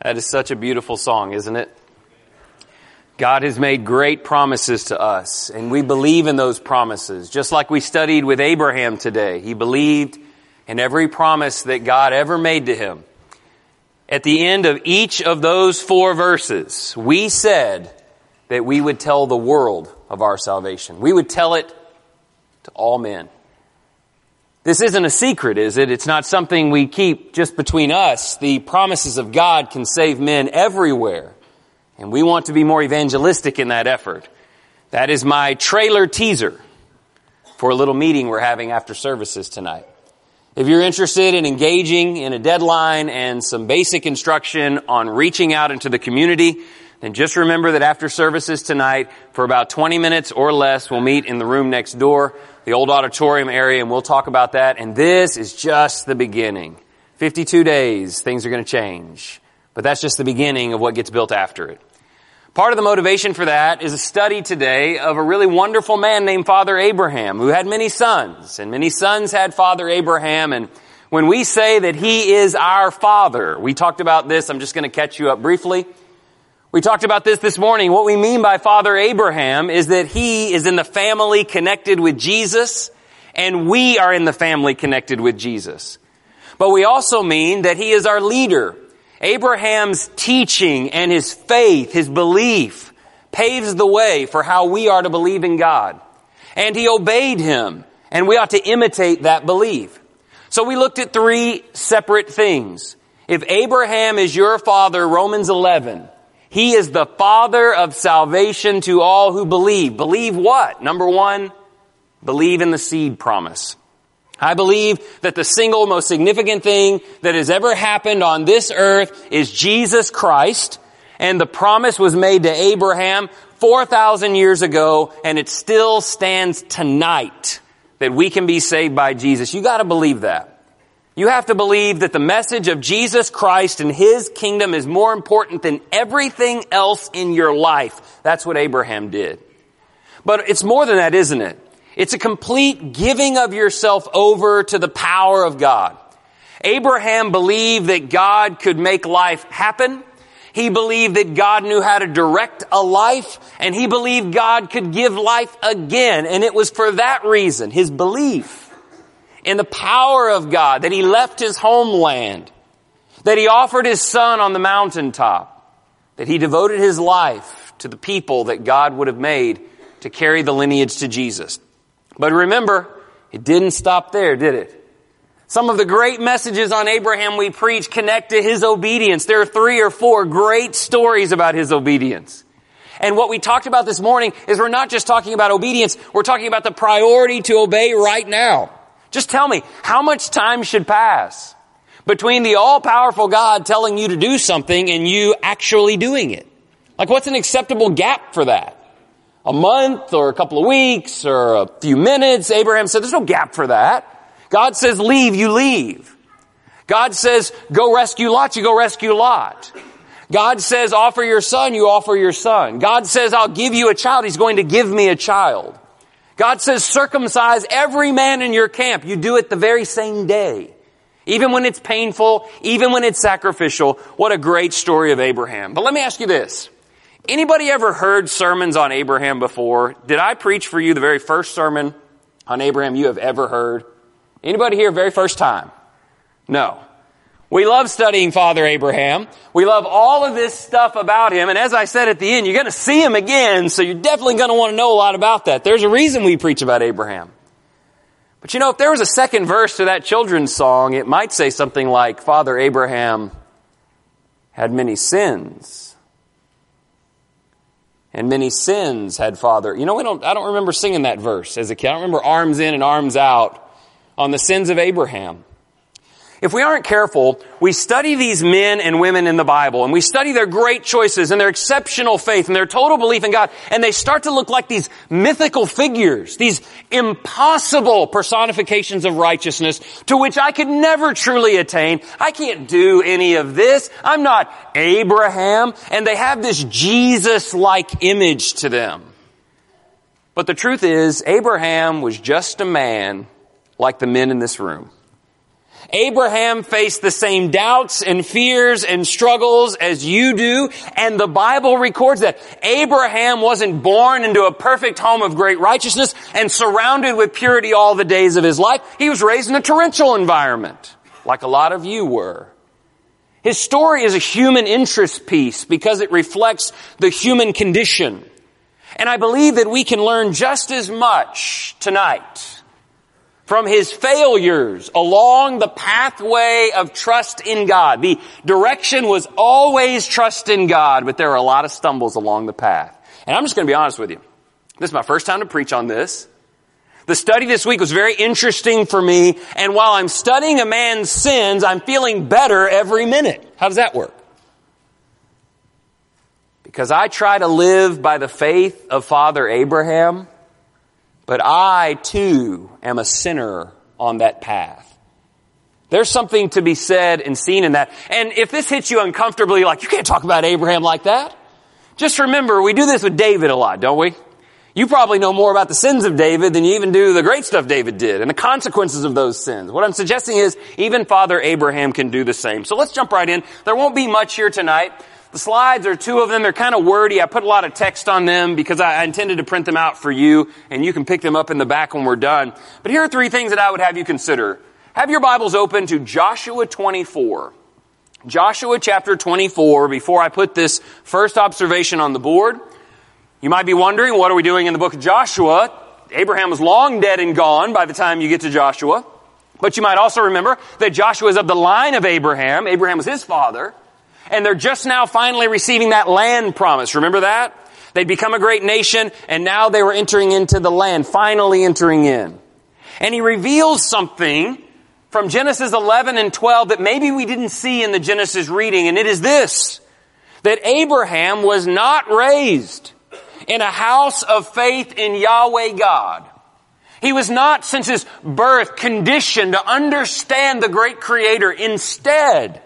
That is such a beautiful song, isn't it? God has made great promises to us, and we believe in those promises. Just like we studied with Abraham today. He believed in every promise that God ever made to him. At the end of each of those 4 verses, we said that we would tell the world of our salvation. We would tell it to all men. This isn't a secret, is it? It's not something we keep just between us. The promises of God can save men everywhere. And we want to be more evangelistic in that effort. That is my trailer teaser for a little meeting we're having after services tonight. If you're interested in engaging in a deadline and some basic instruction on reaching out into the community, then just remember that after services tonight, for about 20 minutes or less, we'll meet in the room next door, the old auditorium area, and we'll talk about that. And this is just the beginning. 52 days, things are going to change. But that's just the beginning of what gets built after it. Part of the motivation for that is a study today of a really wonderful man named Father Abraham, who had many sons, and many sons had Father Abraham. And when we say that he is our father, we talked about this. I'm just going to catch you up briefly. We talked about this morning. What we mean by Father Abraham is that he is in the family connected with Jesus, and we are in the family connected with Jesus. But we also mean that he is our leader. Abraham's teaching and his faith, his belief, paves the way for how we are to believe in God. And he obeyed him, and we ought to imitate that belief. So we looked at 3 separate things. If Abraham is your father, Romans 11, he is the father of salvation to all who believe. Believe what? Number 1, believe in the seed promise. I believe that the single most significant thing that has ever happened on this earth is Jesus Christ. And the promise was made to Abraham 4,000 years ago, and it still stands tonight that we can be saved by Jesus. You got to believe that. You have to believe that the message of Jesus Christ and his kingdom is more important than everything else in your life. That's what Abraham did. But it's more than that, isn't it? It's a complete giving of yourself over to the power of God. Abraham believed that God could make life happen. He believed that God knew how to direct a life, and he believed God could give life again. And it was for that reason, his belief in the power of God, that he left his homeland, that he offered his son on the mountaintop, that he devoted his life to the people that God would have made to carry the lineage to Jesus. But remember, it didn't stop there, did it? Some of the great messages on Abraham we preach connect to his obedience. There are 3 or 4 great stories about his obedience. And what we talked about this morning is we're not just talking about obedience, we're talking about the priority to obey right now. Just tell me, how much time should pass between the all-powerful God telling you to do something and you actually doing it? Like, what's an acceptable gap for that? A month or a couple of weeks or a few minutes? Abraham said, there's no gap for that. God says, leave, you leave. God says, go rescue Lot, you go rescue Lot. God says, offer your son, you offer your son. God says, I'll give you a child, he's going to give me a child. God says, circumcise every man in your camp. You do it the very same day. Even when it's painful, even when it's sacrificial. What a great story of Abraham. But let me ask you this. Anybody ever heard sermons on Abraham before? Did I preach for you the very first sermon on Abraham you have ever heard? Anybody here very first time? No. We love studying Father Abraham. We love all of this stuff about him. And as I said at the end, you're going to see him again, so you're definitely going to want to know a lot about that. There's a reason we preach about Abraham. But you know, if there was a second verse to that children's song, it might say something like, Father Abraham had many sins. And many sins had Father. You know, I don't remember singing that verse as a kid. I don't remember arms in and arms out on the sins of Abraham. If we aren't careful, we study these men and women in the Bible, and we study their great choices and their exceptional faith and their total belief in God, and they start to look like these mythical figures, these impossible personifications of righteousness to which I could never truly attain. I can't do any of this. I'm not Abraham. And they have this Jesus-like image to them. But the truth is, Abraham was just a man like the men in this room. Abraham faced the same doubts and fears and struggles as you do, and the Bible records that Abraham wasn't born into a perfect home of great righteousness and surrounded with purity all the days of his life. He was raised in a torrential environment, like a lot of you were. His story is a human interest piece because it reflects the human condition. And I believe that we can learn just as much tonight from his failures along the pathway of trust in God. The direction was always trust in God, but there are a lot of stumbles along the path. And I'm just going to be honest with you. This is my first time to preach on this. The study this week was very interesting for me, and while I'm studying a man's sins, I'm feeling better every minute. How does that work? Because I try to live by the faith of Father Abraham, but I too am a sinner on that path. There's something to be said and seen in that. And if this hits you uncomfortably, like you can't talk about Abraham like that, just remember we do this with David a lot, don't we? You probably know more about the sins of David than you even do the great stuff David did and the consequences of those sins. What I'm suggesting is even Father Abraham can do the same. So let's jump right in. There won't be much here tonight. The slides are two of them. They're kind of wordy. I put a lot of text on them because I intended to print them out for you, and you can pick them up in the back when we're done. But here are three things that I would have you consider. Have your Bibles open to Joshua 24. Joshua chapter 24, before I put this first observation on the board. You might be wondering, what are we doing in the book of Joshua? Abraham was long dead and gone by the time you get to Joshua. But you might also remember that Joshua is of the line of Abraham. Abraham was his father. And they're just now finally receiving that land promise. Remember that? They'd become a great nation, and now they were entering into the land, finally entering in. And he reveals something from Genesis 11 and 12 that maybe we didn't see in the Genesis reading, and it is this, that Abraham was not raised in a house of faith in Yahweh God. He was not, since his birth, conditioned to understand the great Creator. Instead,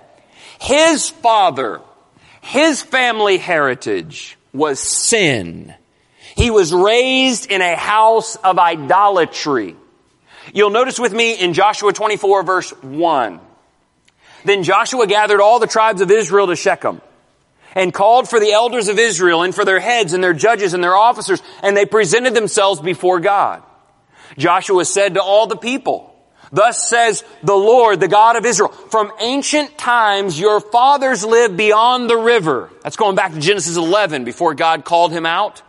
his father, his family heritage was sin. He was raised in a house of idolatry. You'll notice with me in Joshua 24 verse 1. Then Joshua gathered all the tribes of Israel to Shechem and called for the elders of Israel and for their heads and their judges and their officers, and they presented themselves before God. Joshua said to all the people, "Thus says the Lord, the God of Israel, from ancient times your fathers lived beyond the river." That's going back to Genesis 11 before God called him out.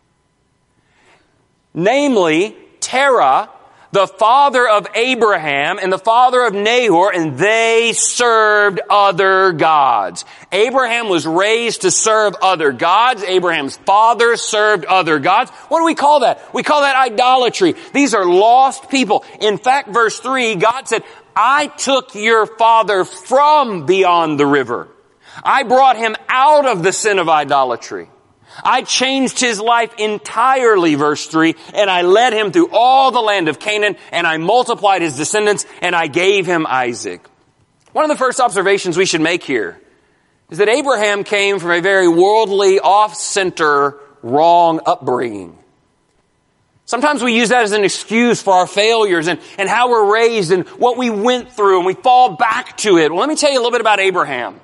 Namely, Terah, the father of Abraham and the father of Nahor, and they served other gods. Abraham was raised to serve other gods. Abraham's father served other gods. What do we call that? We call that idolatry. These are lost people. In fact, verse 3, God said, "I took your father from beyond the river. I brought him out of the sin of idolatry. I changed his life entirely," verse 3, "and I led him through all the land of Canaan, and I multiplied his descendants, and I gave him Isaac." One of the first observations we should make here is that Abraham came from a very worldly, off-center, wrong upbringing. Sometimes we use that as an excuse for our failures and how we're raised and what we went through, and we fall back to it. Well, let me tell you a little bit about Abraham.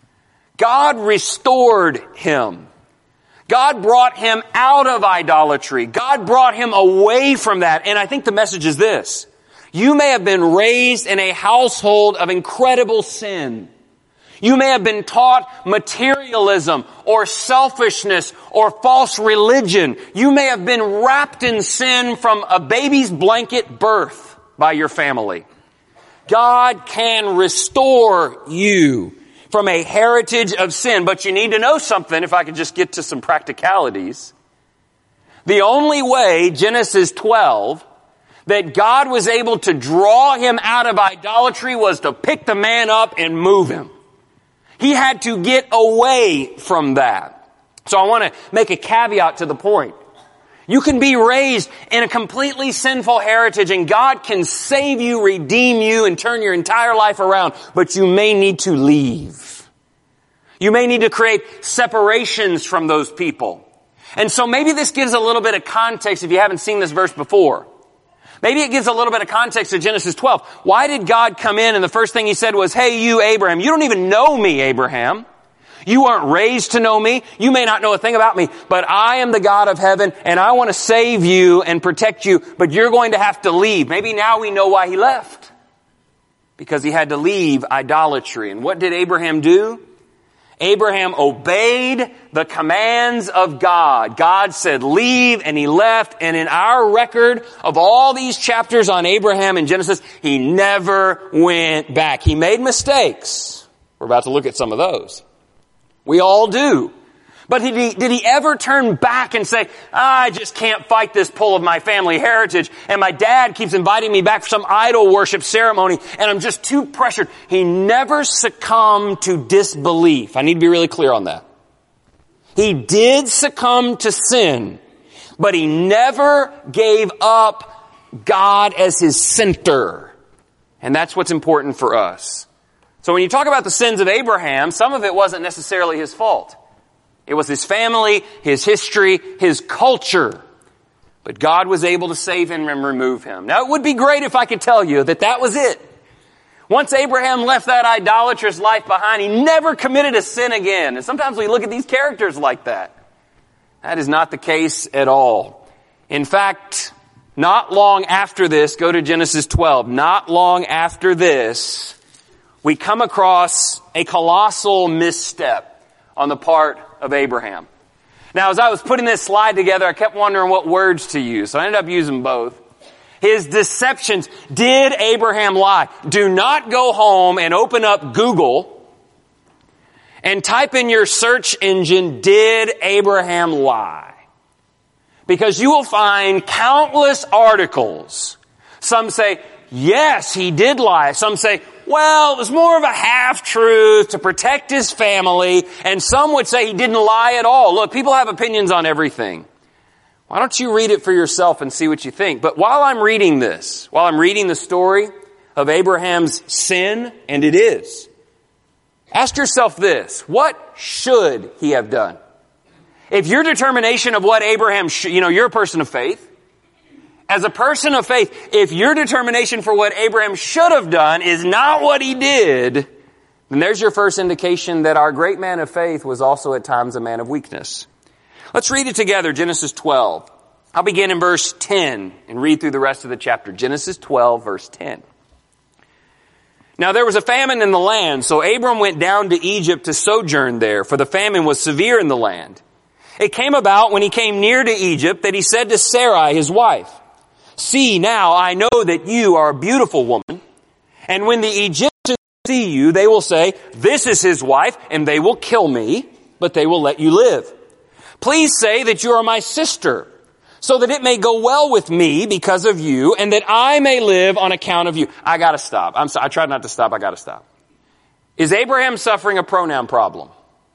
God restored him. God brought him out of idolatry. God brought him away from that. And I think the message is this. You may have been raised in a household of incredible sin. You may have been taught materialism or selfishness or false religion. You may have been wrapped in sin from a baby's blanket birth by your family. God can restore you from a heritage of sin. But you need to know something, if I could just get to some practicalities. The only way, Genesis 12, that God was able to draw him out of idolatry was to pick the man up and move him. He had to get away from that. So I want to make a caveat to the point. You can be raised in a completely sinful heritage, and God can save you, redeem you, and turn your entire life around, but you may need to leave. You may need to create separations from those people. And so maybe this gives a little bit of context if you haven't seen this verse before. Maybe it gives a little bit of context to Genesis 12. Why did God come in and the first thing he said was, hey, you, Abraham, you don't even know me, Abraham. You weren't raised to know me. You may not know a thing about me, but I am the God of heaven and I want to save you and protect you, but you're going to have to leave. Maybe now we know why he left. Because he had to leave idolatry. And what did Abraham do? Abraham obeyed the commands of God. God said leave and he left. And in our record of all these chapters on Abraham in Genesis, he never went back. He made mistakes. We're about to look at some of those. We all do. But did he ever turn back and say, I just can't fight this pull of my family heritage, and my dad keeps inviting me back for some idol worship ceremony, and I'm just too pressured. He never succumbed to disbelief. I need to be really clear on that. He did succumb to sin, but he never gave up God as his center. And that's what's important for us. So when you talk about the sins of Abraham, some of it wasn't necessarily his fault. It was his family, his history, his culture. But God was able to save him and remove him. Now, it would be great if I could tell you that that was it. Once Abraham left that idolatrous life behind, he never committed a sin again. And sometimes we look at these characters like that. That is not the case at all. In fact, not long after this, go to Genesis 12, not long after this, we come across a colossal misstep on the part of Abraham. Now, as I was putting this slide together, I kept wondering what words to use, so I ended up using both. His deceptions. Did Abraham lie? Do not go home and open up Google and type in your search engine, did Abraham lie? Because you will find countless articles. Some say, yes, he did lie. Some say, well, it was more of a half-truth to protect his family. And some would say he didn't lie at all. Look, people have opinions on everything. Why don't you read it for yourself and see what you think? But while I'm reading this, while I'm reading the story of Abraham's sin, and it is, ask yourself this: what should he have done? If your determination of what Abraham should, you're a person of faith. As a person of faith, if your determination for what Abraham should have done is not what he did, then there's your first indication that our great man of faith was also at times a man of weakness. Let's read it together, Genesis 12. I'll begin in verse 10 and read through the rest of the chapter. Genesis 12, verse 10. Now there was a famine in the land, so Abram went down to Egypt to sojourn there, for the famine was severe in the land. It came about when he came near to Egypt that he said to Sarai, his wife, see, now I know that you are a beautiful woman, and when the Egyptians see you, they will say, this is his wife, and they will kill me, but they will let you live. Please say that you are my sister, so that it may go well with me because of you, and that I may live on account of you. I gotta stop. I tried not to stop. I gotta stop. Is Abraham suffering a pronoun problem?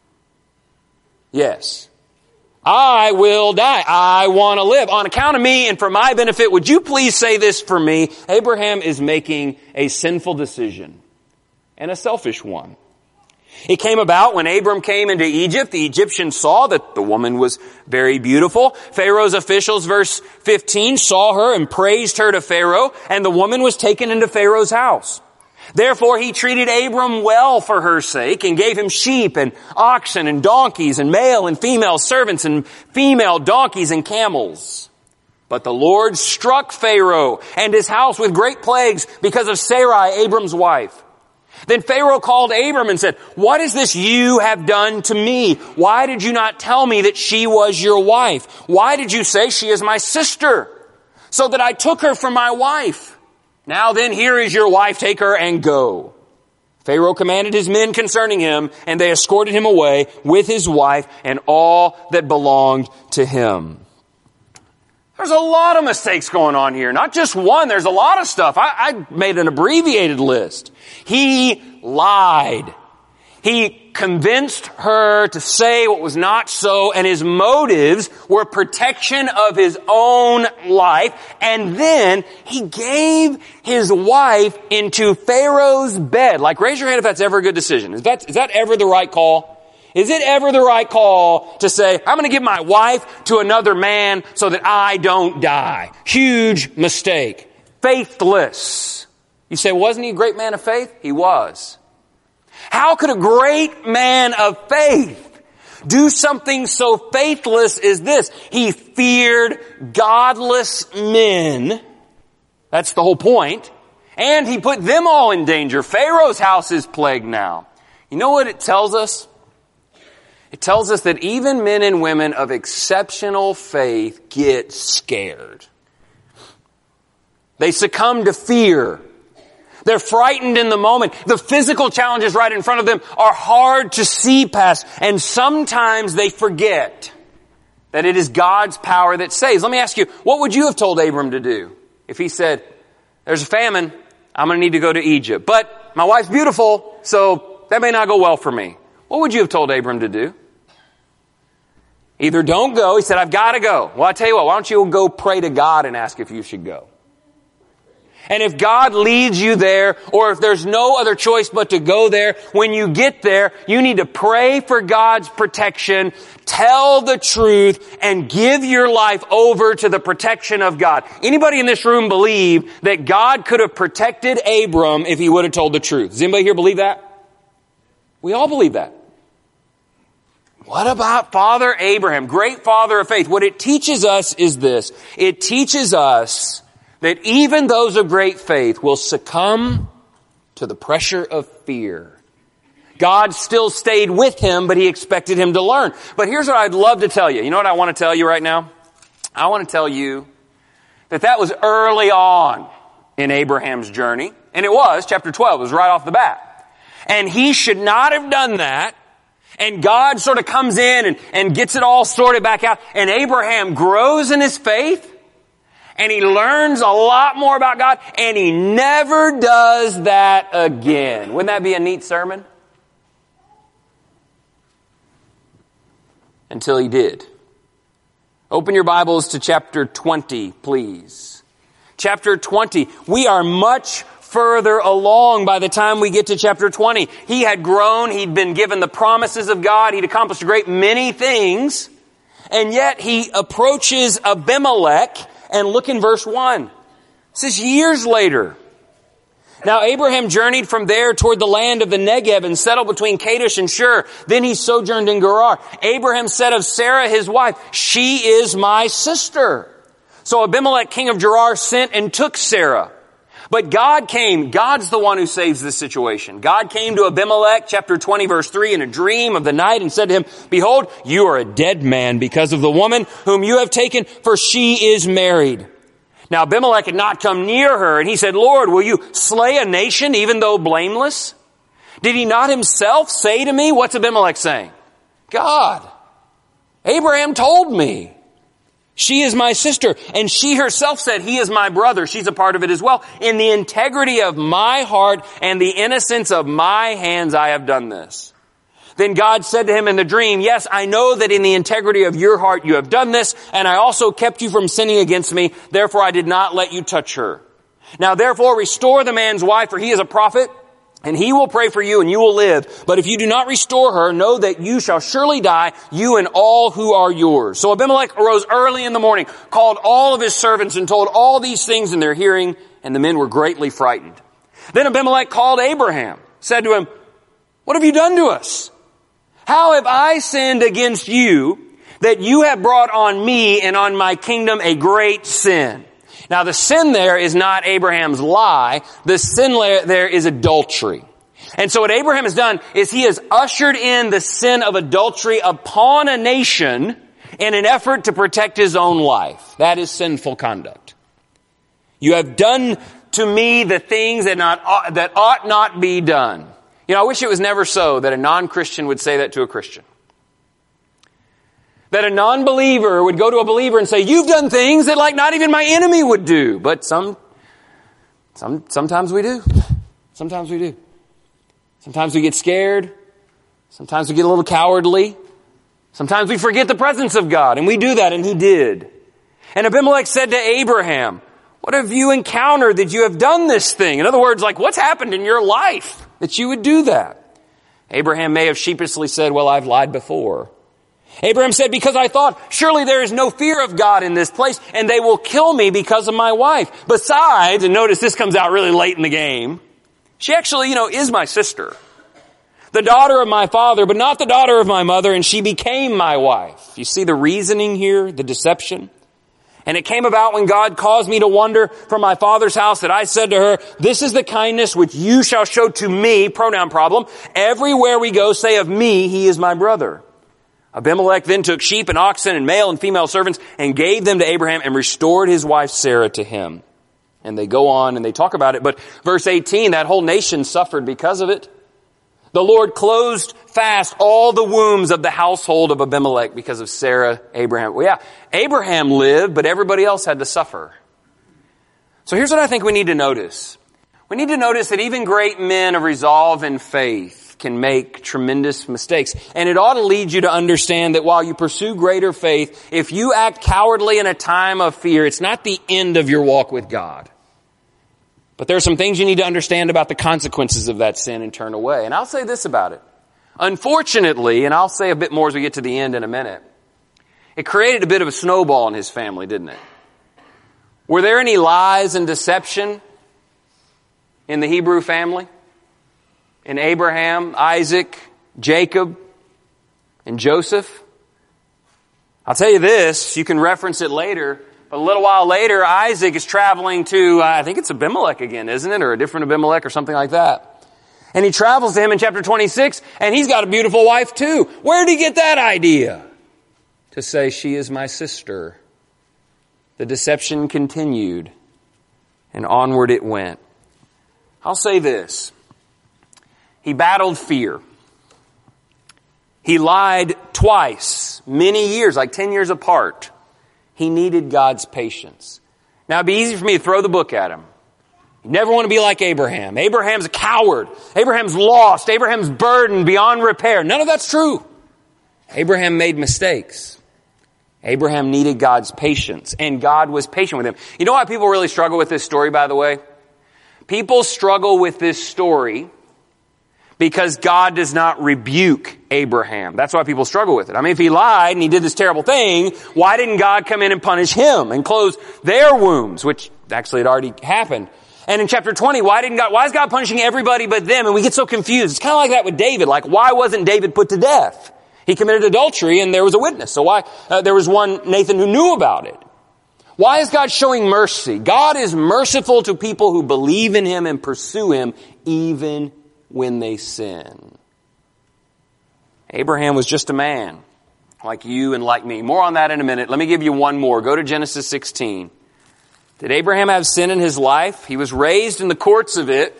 Yes. I will die. I want to live. On account of me and for my benefit, would you please say this for me? Abraham is making a sinful decision and a selfish one. It came about when Abram came into Egypt, the Egyptians saw that the woman was very beautiful. Pharaoh's officials, verse 15, saw her and praised her to Pharaoh, and the woman was taken into Pharaoh's house. Therefore he treated Abram well for her sake and gave him sheep and oxen and donkeys and male and female servants and female donkeys and camels. But the Lord struck Pharaoh and his house with great plagues because of Sarai, Abram's wife. Then Pharaoh called Abram and said, what is this you have done to me? Why did you not tell me that she was your wife? Why did you say she is my sister? So that I took her for my wife. Now then, here is your wife, take her and go. Pharaoh commanded his men concerning him, and they escorted him away with his wife and all that belonged to him. There's a lot of mistakes going on here. Not just one, there's a lot of stuff. I made an abbreviated list. He lied. He convinced her to say what was not so, and his motives were protection of his own life. And then he gave his wife into Pharaoh's bed. Like, raise your hand if that's ever a good decision. Is that ever the right call? Is it ever the right call to say, I'm going to give my wife to another man so that I don't die? Huge mistake. faithless. You say, wasn't he a great man of faith? He was. How could a great man of faith do something so faithless as this? He feared godless men. That's the whole point. And he put them all in danger. Pharaoh's house is plagued now. You know what it tells us? It tells us that even men and women of exceptional faith get scared. They succumb to fear. They're frightened in the moment. The physical challenges right in front of them are hard to see past. And sometimes they forget that it is God's power that saves. Let me ask you, what would you have told Abram to do if he said, there's a famine, I'm going to need to go to Egypt, but my wife's beautiful, so that may not go well for me? What would you have told Abram to do? Either don't go. He said, I've got to go. Well, I tell you what, why don't you go pray to God and ask if you should go? And if God leads you there, or if there's no other choice but to go there, when you get there, you need to pray for God's protection, tell the truth, and give your life over to the protection of God. Anybody in this room believe that God could have protected Abram if he would have told the truth? Does anybody here believe that? We all believe that. What about Father Abraham, great father of faith? What it teaches us is this. It teaches us that even those of great faith will succumb to the pressure of fear. God still stayed with him, but he expected him to learn. But here's what I'd love to tell you. You know what I want to tell you right now? I want to tell you that was early on in Abraham's journey. And it was, chapter 12, it was right off the bat. And he should not have done that. And God sort of comes in and gets it all sorted back out. And Abraham grows in his faith. And he learns a lot more about God. And he never does that again. Wouldn't that be a neat sermon? Until he did. Open your Bibles to chapter 20, please. Chapter 20. We are much further along by the time we get to chapter 20. He had grown. He'd been given the promises of God. He'd accomplished a great many things. And yet he approaches Abimelech. And look in verse 1. It says, years later. Now Abraham journeyed from there toward the land of the Negev and settled between Kadesh and Shur. Then he sojourned in Gerar. Abraham said of Sarah his wife, she is my sister. So Abimelech, king of Gerar, sent and took Sarah. But God came. God's the one who saves this situation. God came to Abimelech, chapter 20, verse 3, in a dream of the night and said to him, behold, you are a dead man because of the woman whom you have taken, for she is married. Now Abimelech had not come near her, and he said, Lord, will you slay a nation even though blameless? Did he not himself say to me? What's Abimelech saying? God, Abraham told me. She is my sister. And she herself said, he is my brother. She's a part of it as well. In the integrity of my heart and the innocence of my hands, I have done this. Then God said to him in the dream, yes, I know that in the integrity of your heart you have done this, and I also kept you from sinning against me. Therefore I did not let you touch her. Now therefore restore the man's wife, for he is a prophet. And he will pray for you and you will live. But if you do not restore her, know that you shall surely die, you and all who are yours. So Abimelech arose early in the morning, called all of his servants and told all these things in their hearing, and the men were greatly frightened. Then Abimelech called Abraham, said to him, what have you done to us? How have I sinned against you that you have brought on me and on my kingdom a great sin? Now the sin there is not Abraham's lie. The sin there is adultery. And so what Abraham has done is he has ushered in the sin of adultery upon a nation in an effort to protect his own life. That is sinful conduct. You have done to me the things that ought not be done. You know, I wish it was never so that a non-Christian would say that to a Christian. That a non-believer would go to a believer and say, you've done things that like not even my enemy would do. But sometimes we do. Sometimes we do. Sometimes we get scared. Sometimes we get a little cowardly. Sometimes we forget the presence of God. And we do that, and he did. And Abimelech said to Abraham, what have you encountered that you have done this thing? In other words, like what's happened in your life that you would do that? Abraham may have sheepishly said, well, I've lied before. Abraham said, because I thought, surely there is no fear of God in this place, and they will kill me because of my wife. Besides, and notice this comes out really late in the game, she actually, is my sister. The daughter of my father, but not the daughter of my mother, and she became my wife. You see the reasoning here, the deception? And it came about when God caused me to wander from my father's house that I said to her, this is the kindness which you shall show to me, pronoun problem. Everywhere we go, say of me, he is my brother. Abimelech then took sheep and oxen and male and female servants and gave them to Abraham and restored his wife Sarah to him. And they go on and they talk about it. But verse 18, that whole nation suffered because of it. The Lord closed fast all the wombs of the household of Abimelech because of Sarah, Abraham. Well, yeah, Abraham lived, but everybody else had to suffer. So here's what I think we need to notice. We need to notice that even great men of resolve and faith can make tremendous mistakes. And it ought to lead you to understand that while you pursue greater faith, if you act cowardly in a time of fear, it's not the end of your walk with God. But there are some things you need to understand about the consequences of that sin and turn away. And I'll say this about it. Unfortunately, and I'll say a bit more as we get to the end in a minute, it created a bit of a snowball in his family, didn't it? Were there any lies and deception in the Hebrew family? In Abraham, Isaac, Jacob, and Joseph? I'll tell you this, you can reference it later. A little while later, Isaac is traveling to, I think it's Abimelech again, isn't it? Or a different Abimelech or something like that. And he travels to him in chapter 26, and he's got a beautiful wife too. Where did he get that idea? To say, she is my sister. The deception continued, and onward it went. I'll say this. He battled fear. He lied twice, many years, like 10 years apart. He needed God's patience. Now, it'd be easy for me to throw the book at him. You never want to be like Abraham. Abraham's a coward. Abraham's lost. Abraham's burdened beyond repair. None of that's true. Abraham made mistakes. Abraham needed God's patience, and God was patient with him. You know why people really struggle with this story, by the way? People struggle with this story because God does not rebuke Abraham. That's why people struggle with it. I mean, if he lied and he did this terrible thing, why didn't God come in and punish him and close their wombs, which actually had already happened? And in chapter 20, why is God punishing everybody but them? And we get so confused. It's kind of like that with David. Like, why wasn't David put to death? He committed adultery and there was a witness. So why, there was one, Nathan, who knew about it. Why is God showing mercy? God is merciful to people who believe in him and pursue him even when they sin. Abraham was just a man like you and like me. More on that in a minute. Let me give you one more. Go to Genesis 16. Did Abraham have sin in his life? He was raised in the courts of it.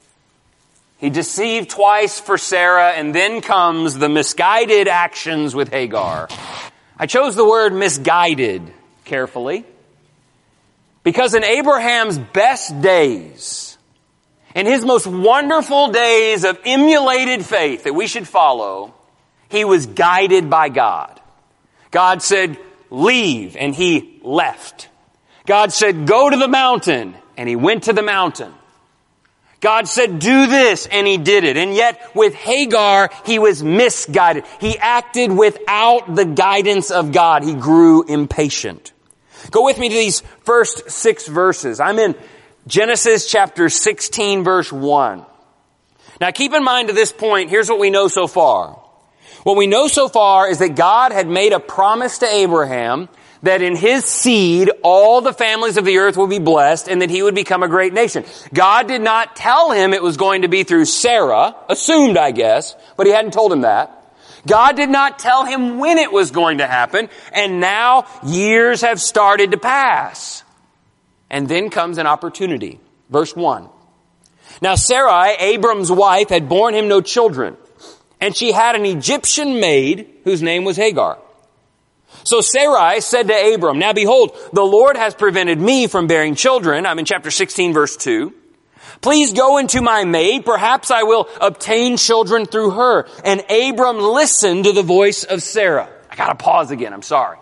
He deceived twice for Sarah, and then comes the misguided actions with Hagar. I chose the word misguided carefully because in Abraham's best days, in his most wonderful days of emulated faith that we should follow, he was guided by God. God said, leave, and he left. God said, go to the mountain, and he went to the mountain. God said, do this, and he did it. And yet, with Hagar, he was misguided. He acted without the guidance of God. He grew impatient. Go with me to these first 6 verses. I'm in Genesis chapter 16, verse 1. Now keep in mind to this point, here's what we know so far. What we know so far is that God had made a promise to Abraham that in his seed all the families of the earth will be blessed and that he would become a great nation. God did not tell him it was going to be through Sarah, assumed I guess, but he hadn't told him that. God did not tell him when it was going to happen, and now years have started to pass. And then comes an opportunity. Verse 1. Now Sarai, Abram's wife, had borne him no children, and she had an Egyptian maid whose name was Hagar. So Sarai said to Abram, now behold, the Lord has prevented me from bearing children. I'm in chapter 16, verse 2. Please go into my maid. Perhaps I will obtain children through her. And Abram listened to the voice of Sarah. I gotta pause again. I'm sorry.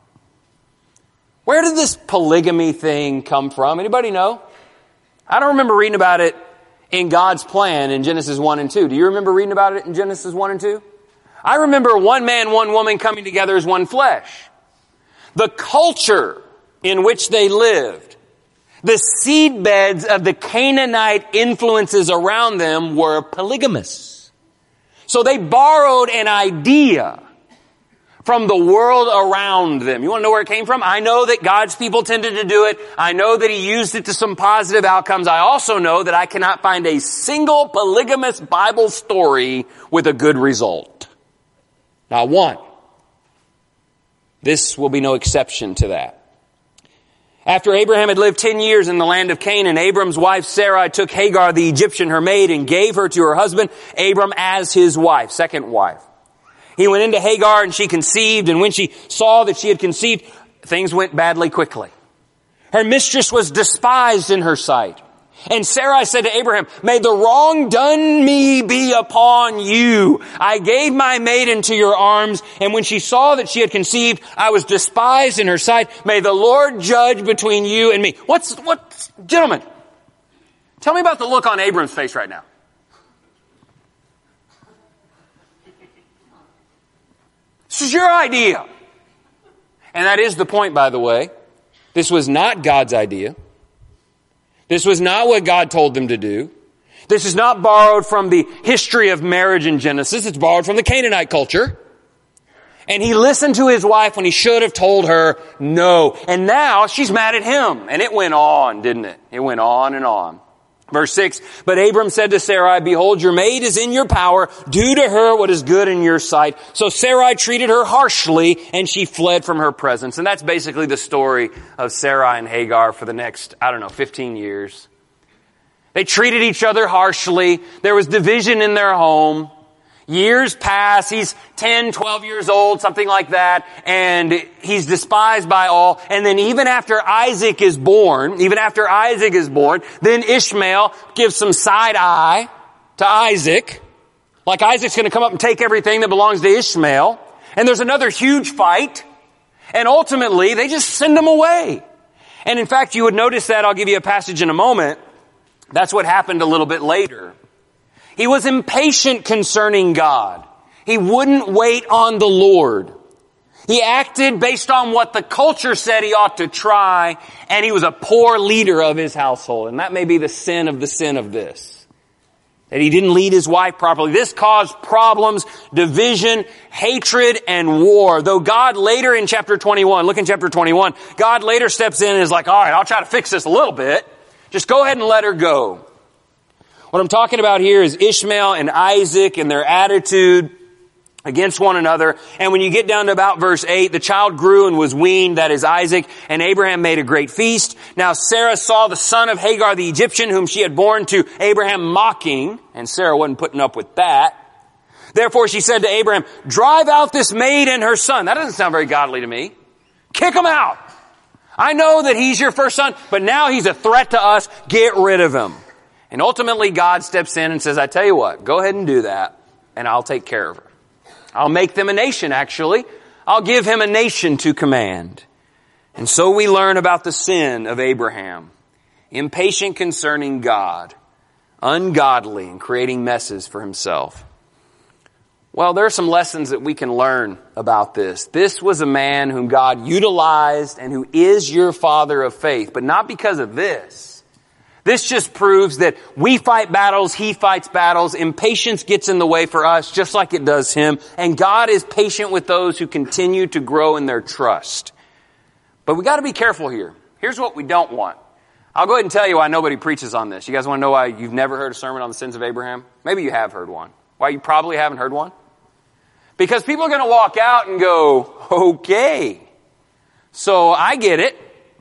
Where did this polygamy thing come from? Anybody know? I don't remember reading about it in God's plan in Genesis 1 and 2. Do you remember reading about it in Genesis 1 and 2? I remember one man, one woman coming together as one flesh. The culture in which they lived, the seed beds of the Canaanite influences around them were polygamous. So they borrowed an idea from the world around them. You want to know where it came from? I know that God's people tended to do it. I know that He used it to some positive outcomes. I also know that I cannot find a single polygamous Bible story with a good result. Not one. This will be no exception to that. After Abraham had lived 10 years in the land of Canaan, Abram's wife Sarai took Hagar the Egyptian, her maid, and gave her to her husband Abram as his wife, second wife. He went into Hagar and she conceived, and when she saw that she had conceived, things went badly quickly. Her mistress was despised in her sight. And Sarai said to Abraham, "May the wrong done me be upon you. I gave my maid into your arms, and when she saw that she had conceived, I was despised in her sight. May the Lord judge between you and me." Gentlemen, tell me about the look on Abram's face right now. This is your idea. And that is the point, by the way. This was not God's idea. This was not what God told them to do. This is not borrowed from the history of marriage in Genesis. It's borrowed from the Canaanite culture. And he listened to his wife when he should have told her no. And now she's mad at him. And it went on, didn't it? It went on and on. Verse 6, "But Abram said to Sarai, 'Behold, your maid is in your power. Do to her what is good in your sight.' So Sarai treated her harshly, and she fled from her presence." And that's basically the story of Sarai and Hagar for the next, 15 years. They treated each other harshly. There was division in their home. Years pass. He's 10, 12 years old, something like that. And he's despised by all. And then even after Isaac is born, then Ishmael gives some side eye to Isaac. Like Isaac's going to come up and take everything that belongs to Ishmael. And there's another huge fight. And ultimately, they just send him away. And in fact, you would notice that, I'll give you a passage in a moment. That's what happened a little bit later. He was impatient concerning God. He wouldn't wait on the Lord. He acted based on what the culture said he ought to try, and he was a poor leader of his household. And that may be the sin of this. That he didn't lead his wife properly. This caused problems, division, hatred, and war. Though God later in chapter 21, look in chapter 21, God later steps in and is like, "All right, I'll try to fix this a little bit. Just go ahead and let her go." What I'm talking about here is Ishmael and Isaac and their attitude against one another. And when you get down to about verse 8, the child grew and was weaned, that is Isaac, and Abraham made a great feast. Now Sarah saw the son of Hagar the Egyptian, whom she had borne to Abraham, mocking, and Sarah wasn't putting up with that. Therefore she said to Abraham, "Drive out this maid and her son." That doesn't sound very godly to me. Kick him out. I know that he's your first son, but now he's a threat to us. Get rid of him. And ultimately God steps in and says, "I tell you what, go ahead and do that, and I'll take care of her. I'll make them a nation, actually. I'll give him a nation to command." And so we learn about the sin of Abraham. Impatient concerning God, ungodly, and creating messes for himself. Well, there are some lessons that we can learn about this. This was a man whom God utilized and who is your father of faith, but not because of this. This just proves that we fight battles, he fights battles. Impatience gets in the way for us just like it does him. And God is patient with those who continue to grow in their trust. But we got to be careful here. Here's what we don't want. I'll go ahead and tell you why nobody preaches on this. You guys want to know why you've never heard a sermon on the sins of Abraham? Maybe you have heard one. Why you probably haven't heard one? Because people are going to walk out and go, "Okay, so I get it.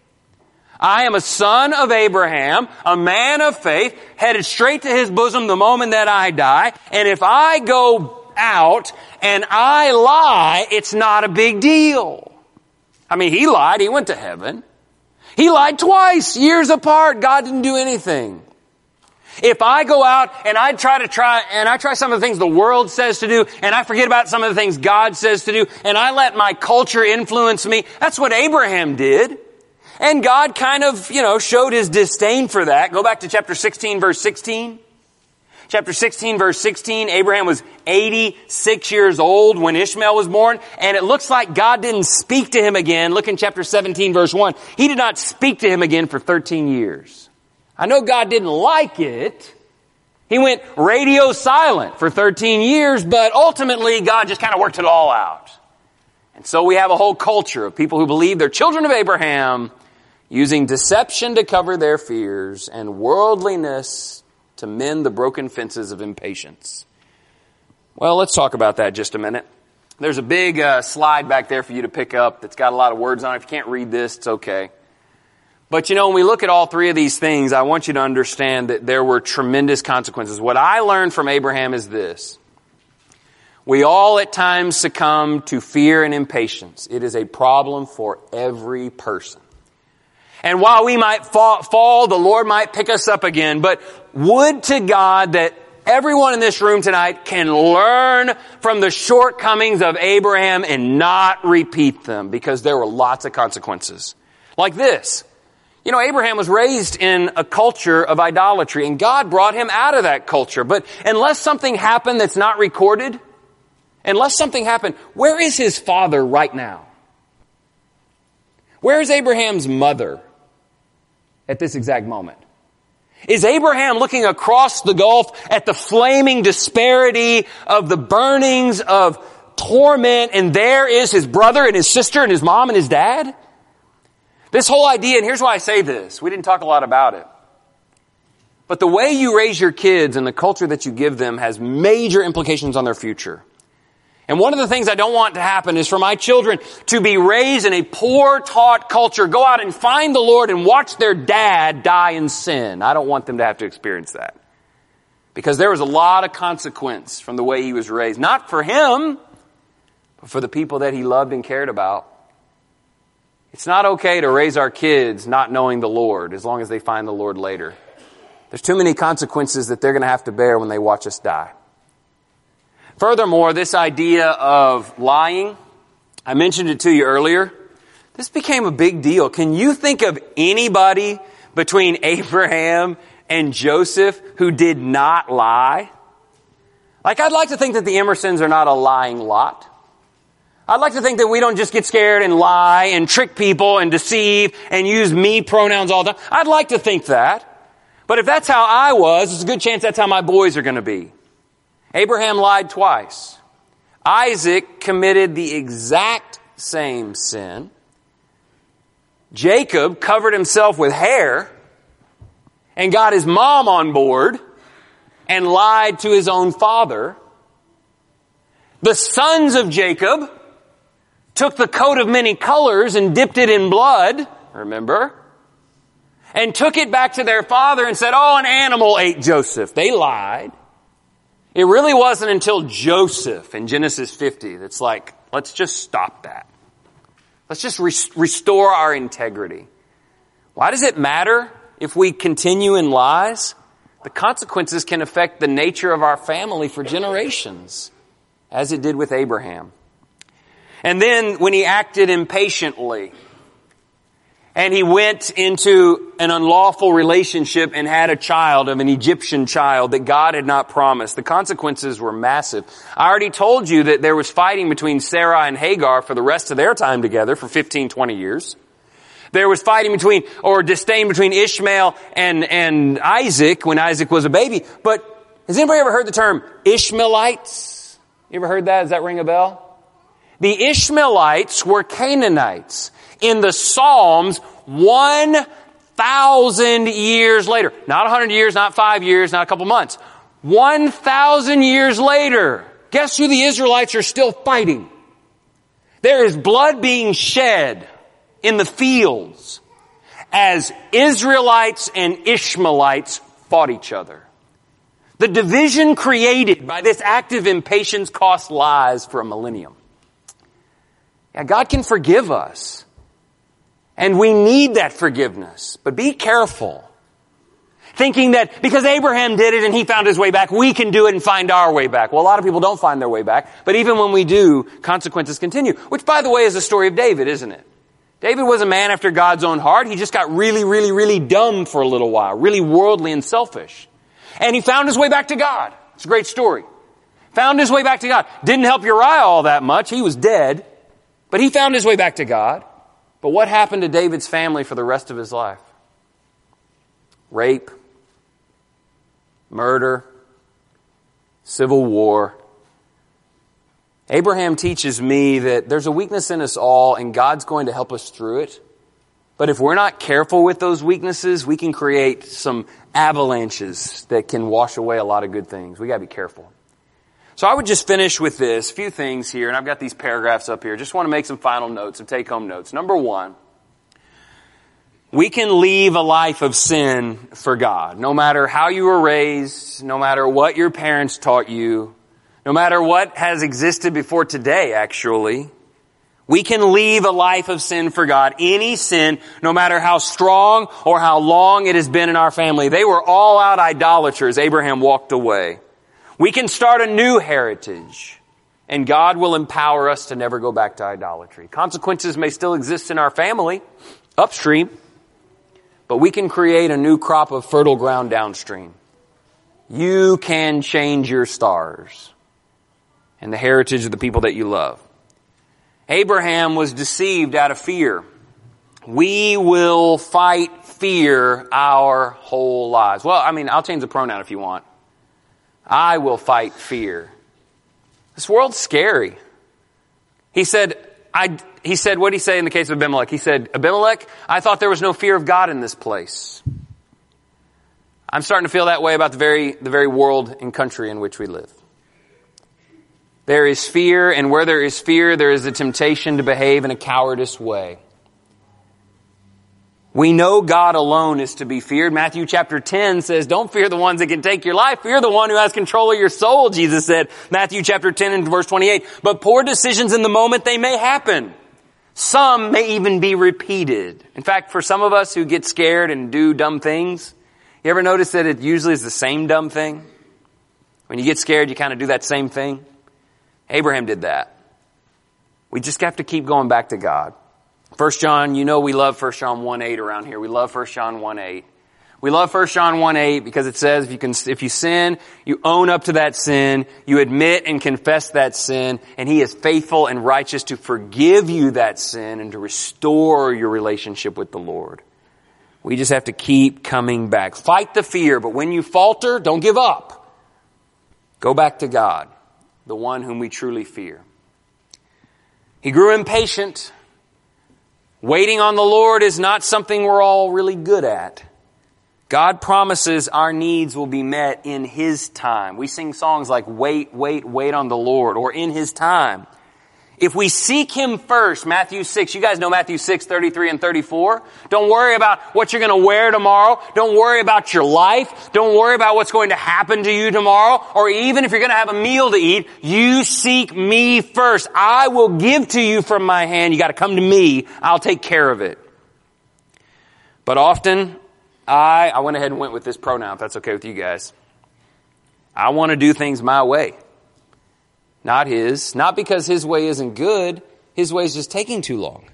I am a son of Abraham, a man of faith, headed straight to his bosom the moment that I die. And if I go out and I lie, it's not a big deal." I mean, he lied. He went to heaven. He lied twice, years apart. God didn't do anything. If I go out and I try some of the things the world says to do, and I forget about some of the things God says to do, and I let my culture influence me, that's what Abraham did. And God kind of, showed his disdain for that. Go back to chapter 16, verse 16. Chapter 16, verse 16, Abraham was 86 years old when Ishmael was born, and it looks like God didn't speak to him again. Look in chapter 17, verse 1. He did not speak to him again for 13 years. I know God didn't like it. He went radio silent for 13 years, but ultimately God just kind of worked it all out. And so we have a whole culture of people who believe they're children of Abraham, using deception to cover their fears and worldliness to mend the broken fences of impatience. Well, let's talk about that just a minute. There's a big slide back there for you to pick up that's got a lot of words on it. If you can't read this, it's okay. But when we look at all three of these things, I want you to understand that there were tremendous consequences. What I learned from Abraham is this. We all at times succumb to fear and impatience. It is a problem for every person. And while we might fall, the Lord might pick us up again. But would to God that everyone in this room tonight can learn from the shortcomings of Abraham and not repeat them, because there were lots of consequences. Like this. Abraham was raised in a culture of idolatry, and God brought him out of that culture. But unless something happened that's not recorded, where is his father right now? Where is Abraham's mother at this exact moment? Is Abraham looking across the gulf at the flaming disparity of the burnings of torment, and there is his brother and his sister and his mom and his dad? This whole idea, and here's why I say this. We didn't talk a lot about it. But the way you raise your kids and the culture that you give them has major implications on their future. And one of the things I don't want to happen is for my children to be raised in a poor taught culture, go out and find the Lord and watch their dad die in sin. I don't want them to have to experience that. Because there was a lot of consequence from the way he was raised. Not for him, but for the people that he loved and cared about. It's not okay to raise our kids not knowing the Lord as long as they find the Lord later. There's too many consequences that they're going to have to bear when they watch us die. Furthermore, this idea of lying, I mentioned it to you earlier. This became a big deal. Can you think of anybody between Abraham and Joseph who did not lie? I'd like to think that the Emersons are not a lying lot. I'd like to think that we don't just get scared and lie and trick people and deceive and use me pronouns all the time. I'd like to think that. But if that's how I was, there's a good chance that's how my boys are going to be. Abraham lied twice. Isaac committed the exact same sin. Jacob covered himself with hair and got his mom on board and lied to his own father. The sons of Jacob took the coat of many colors and dipped it in blood, remember? And took it back to their father and said, an animal ate Joseph. They lied. It really wasn't until Joseph in Genesis 50 that's let's just stop that. Let's just restore our integrity. Why does it matter if we continue in lies? The consequences can affect the nature of our family for generations, as it did with Abraham. And then when he acted impatiently and he went into an unlawful relationship and had a child of an Egyptian child that God had not promised, the consequences were massive. I already told you that there was fighting between Sarah and Hagar for the rest of their time together for 15, 20 years. There was fighting disdain between Ishmael and Isaac when Isaac was a baby. But has anybody ever heard the term Ishmaelites? You ever heard that? Does that ring a bell? The Ishmaelites were Canaanites in the Psalms 1,000 years later. Not 100 years, not 5 years, not a couple months. 1,000 years later. Guess who the Israelites are still fighting? There is blood being shed in the fields as Israelites and Ishmaelites fought each other. The division created by this act of impatience cost lives for a millennium. Yeah, God can forgive us. And we need that forgiveness. But be careful. Thinking that because Abraham did it and he found his way back, we can do it and find our way back. Well, a lot of people don't find their way back. But even when we do, consequences continue. Which, by the way, is the story of David, isn't it? David was a man after God's own heart. He just got really, really, really dumb for a little while. Really worldly and selfish. And he found his way back to God. It's a great story. Found his way back to God. Didn't help Uriah all that much. He was dead. But he found his way back to God. But what happened to David's family for the rest of his life? Rape, murder, civil war. Abraham teaches me that there's a weakness in us all and God's going to help us through it. But if we're not careful with those weaknesses, we can create some avalanches that can wash away a lot of good things. We got to be careful. So I would just finish with this, a few things here, and I've got these paragraphs up here. Just want to make some final notes, some take-home notes. Number one, we can leave a life of sin for God. No matter how you were raised, no matter what your parents taught you, no matter what has existed before today, actually, we can leave a life of sin for God. Any sin, no matter how strong or how long it has been in our family. They were all out idolaters. Abraham walked away. We can start a new heritage, and God will empower us to never go back to idolatry. Consequences may still exist in our family, upstream, but we can create a new crop of fertile ground downstream. You can change your stars and the heritage of the people that you love. Abraham was deceived out of fear. We will fight fear our whole lives. Well, I'll change the pronoun if you want. I will fight fear. This world's scary. He said, what did he say in the case of Abimelech? He said, Abimelech, I thought there was no fear of God in this place. I'm starting to feel that way about the very world and country in which we live. There is fear, and where there is fear, there is a temptation to behave in a cowardice way. We know God alone is to be feared. Matthew chapter 10 says, don't fear the ones that can take your life. Fear the one who has control of your soul, Jesus said. Matthew chapter 10 and verse 28. But poor decisions in the moment, they may happen. Some may even be repeated. In fact, for some of us who get scared and do dumb things, you ever notice that it usually is the same dumb thing? When you get scared, you kind of do that same thing. Abraham did that. We just have to keep going back to God. 1 John, we love 1 John 1:8 around here. We love 1 John 1:8. We love 1 John 1:8 because it says if you sin, you own up to that sin, you admit and confess that sin, and He is faithful and righteous to forgive you that sin and to restore your relationship with the Lord. We just have to keep coming back. Fight the fear, but when you falter, don't give up. Go back to God, the one whom we truly fear. He grew impatient. Waiting on the Lord is not something we're all really good at. God promises our needs will be met in His time. We sing songs like wait, wait, wait on the Lord, or in His time. If we seek Him first, Matthew 6, you guys know Matthew 6, 33 and 34. Don't worry about what you're going to wear tomorrow. Don't worry about your life. Don't worry about what's going to happen to you tomorrow. Or even if you're going to have a meal to eat, you seek me first. I will give to you from my hand. You got to come to me. I'll take care of it. But often, I went ahead and went with this pronoun, if that's okay with you guys. I want to do things my way. Not His. Not because His way isn't good. His way is just taking too long.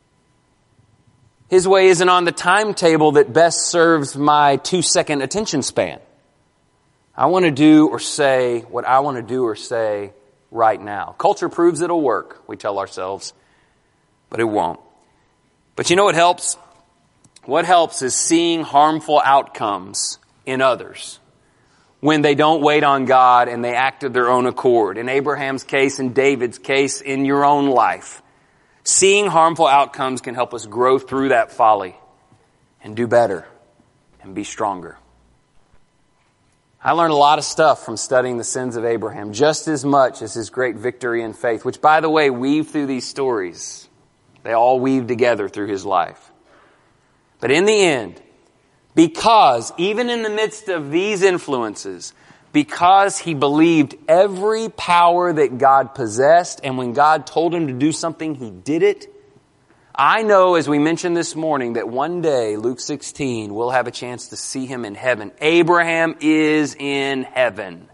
His way isn't on the timetable that best serves my 2-second attention span. I want to do or say what I want to do or say right now. Culture proves it'll work, we tell ourselves, but it won't. But you know what helps? What helps is seeing harmful outcomes in others when they don't wait on God and they act of their own accord. In Abraham's case, in David's case, in your own life. Seeing harmful outcomes can help us grow through that folly and do better and be stronger. I learned a lot of stuff from studying the sins of Abraham, just as much as his great victory in faith, which, by the way, weave through these stories. They all weave together through his life. But in the end, because, even in the midst of these influences, because he believed every power that God possessed, and when God told him to do something, he did it. I know, as we mentioned this morning, that one day, Luke 16, we'll have a chance to see him in heaven. Abraham is in heaven.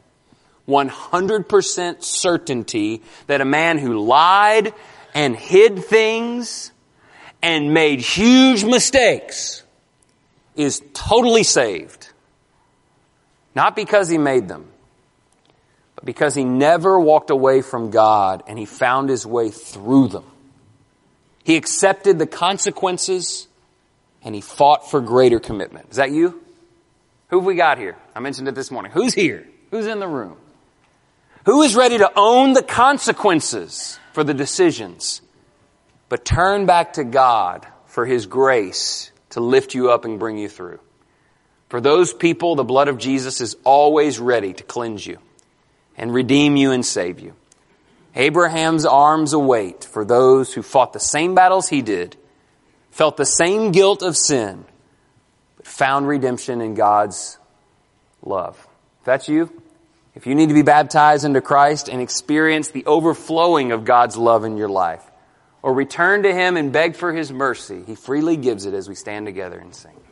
100% certainty that a man who lied and hid things and made huge mistakes is totally saved. Not because he made them, but because he never walked away from God and he found his way through them. He accepted the consequences and he fought for greater commitment. Is that you? Who have we got here? I mentioned it this morning. Who's here? Who's in the room? Who is ready to own the consequences for the decisions, but turn back to God for his grace to lift you up and bring you through? For those people, the blood of Jesus is always ready to cleanse you and redeem you and save you. Abraham's arms await for those who fought the same battles he did, felt the same guilt of sin, but found redemption in God's love. If that's you, if you need to be baptized into Christ and experience the overflowing of God's love in your life, or return to him and beg for his mercy, he freely gives it as we stand together and sing.